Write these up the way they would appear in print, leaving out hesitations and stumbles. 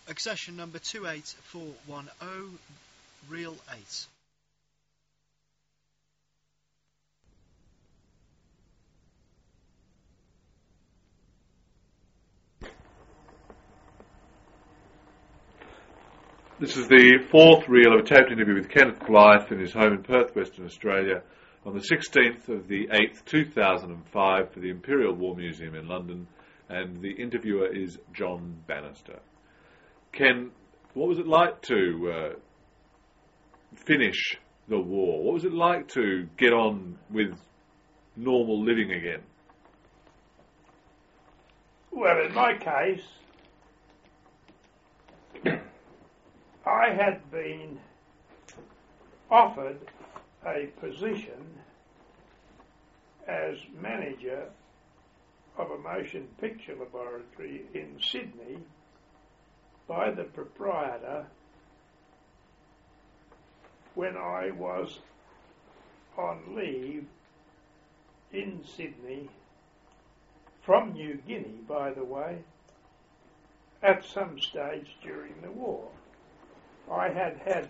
Accession number 28410, reel 8. This is the fourth reel of a taped interview with Kenneth Blythe in his home in Perth, Western Australia, on the 16th of the 8th, 2005, for the Imperial War Museum in London, and the interviewer is John Bannister. Ken, what was it like to finish the war? What was it like to get on with normal living again? Well, in my case, I had been offered a position as manager of a motion picture laboratory in Sydney by the proprietor when I was on leave in Sydney from New Guinea, by the way, at some stage during the war. I had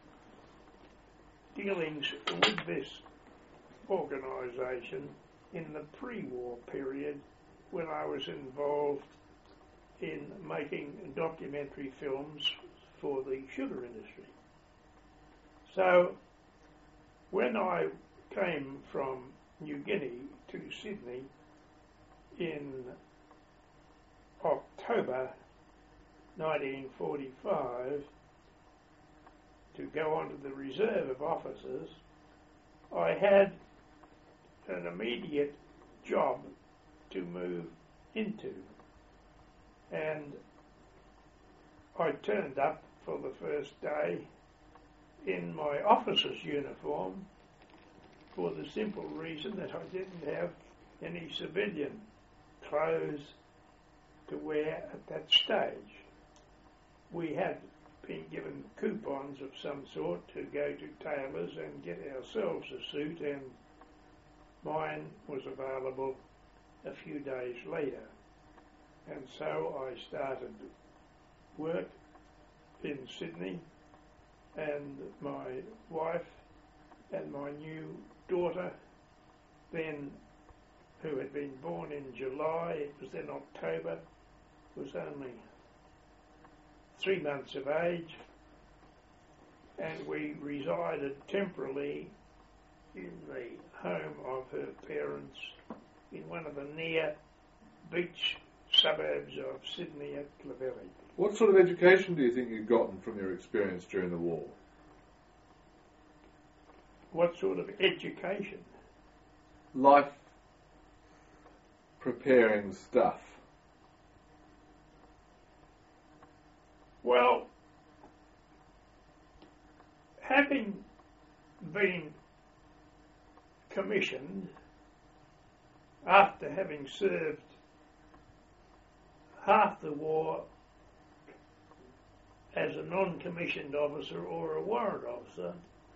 dealings with this organisation in the pre-war period when I was involved in making documentary films for the sugar industry. So when I came from New Guinea to Sydney in October 1945 to go on to the reserve of officers, I had an immediate job to move into, and I turned up for the first day in my officer's uniform for the simple reason that I didn't have any civilian clothes to wear at that stage. We had been given coupons of some sort to go to tailors and get ourselves a suit, and mine was available a few days later. And so I started work in Sydney, and my wife and my new daughter, then, who had been born in July, it was then October, was only 3 months of age, and we resided temporarily in the home of her parents in one of the near beach suburbs of Sydney at Clovelly. What sort of education do you think you've gotten from your experience during the war? What sort of education? Life preparing stuff. Well, having been commissioned after having served half the war as a non-commissioned officer or a warrant officer,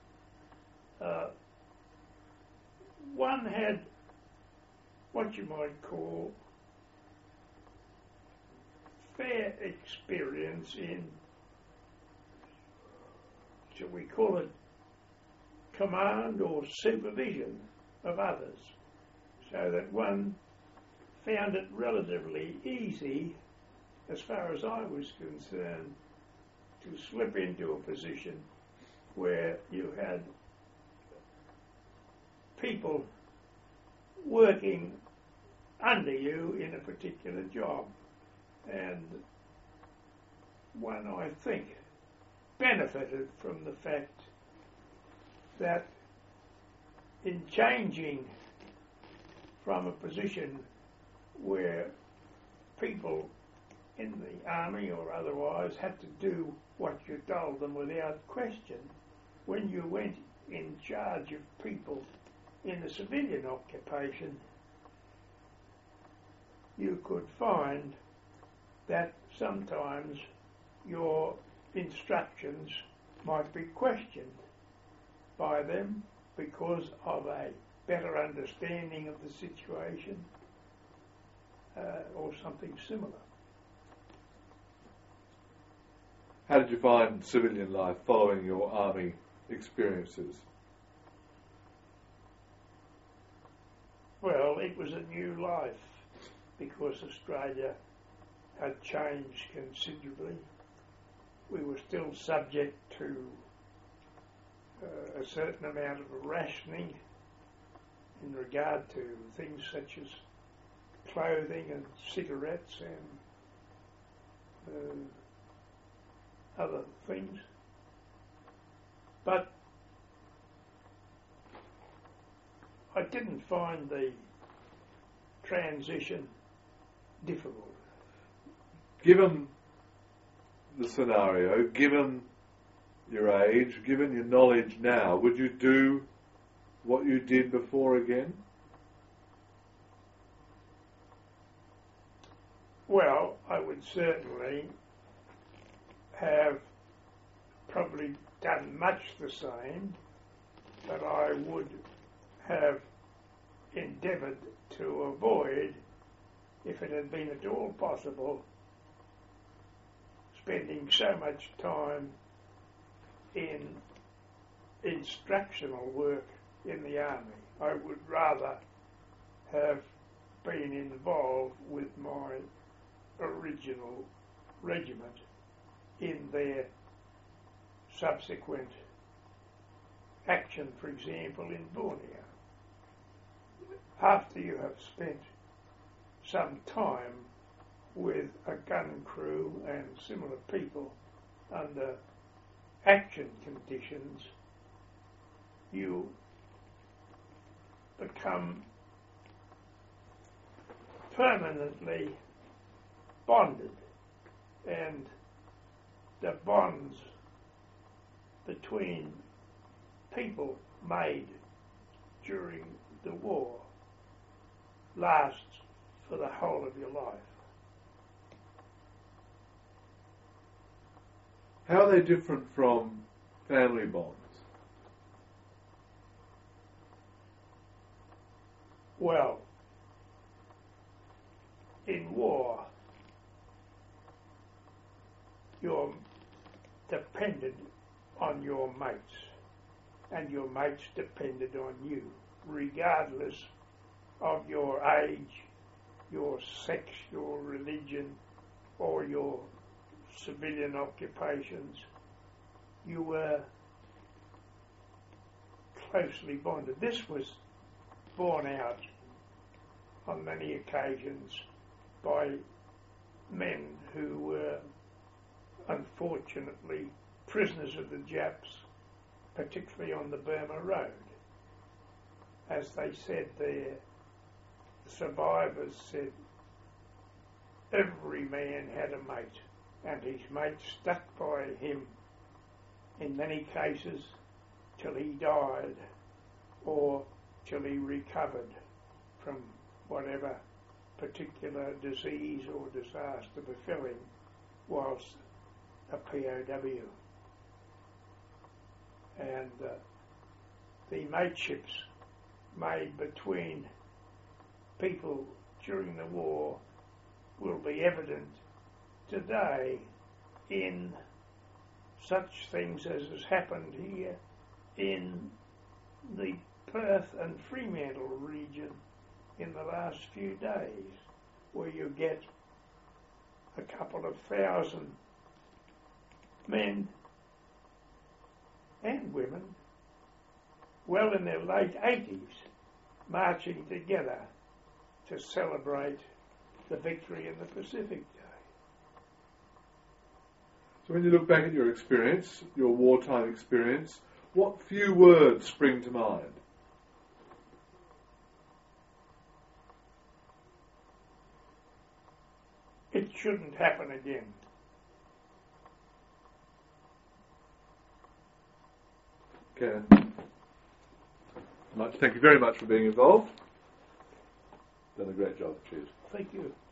one had what you might call fair experience in, shall we call it, command or supervision of others, so that one found it relatively easy, as far as I was concerned, to slip into a position where you had people working under you in a particular job. And one, I think, benefited from the fact that in changing from a position where people in the army or otherwise had to do what you told them without question, when you went in charge of people in the civilian occupation, you could find that sometimes your instructions might be questioned by them because of a better understanding of the situation or something similar. How did you find civilian life following your army experiences? Well, it was a new life because Australia had changed considerably. We were still subject to a certain amount of rationing in regard to things such as clothing and cigarettes and other things. But I didn't find the transition difficult. Given the scenario, given your age, given your knowledge now, would you do what you did before again? Well, I would certainly have probably done much the same, but I would have endeavoured to avoid, if it had been at all possible, spending so much time in instructional work in the army. I would rather have been involved with my original regiment in their subsequent action, for example, in Borneo. After you have spent some time with a gun crew and similar people under action conditions, you become permanently bonded, and the bonds between people made during the war lasts for the whole of your life. How are they different from family bonds? Well, in war, you're dependent on your mates, and your mates depended on you, regardless of your age, your sex, your religion, or your civilian occupations. You were closely bonded. This was borne out on many occasions by men who were unfortunately prisoners of the Japs, particularly on the Burma Road. As they said there, the survivors said every man had a mate, and his mate stuck by him in many cases till he died or till he recovered from whatever particular disease or disaster befell him whilst a POW. And the mateships made between people during the war will be evident today in such things as has happened here in the Perth and Fremantle region in the last few days, where you get a couple of thousand men and women well in their late 80s marching together to celebrate the victory in the Pacific Day. So when you look back at your experience, your wartime experience, what few words spring to mind? It shouldn't happen again. Okay. Thank you very much for being involved. Done a great job. Cheers. Thank you.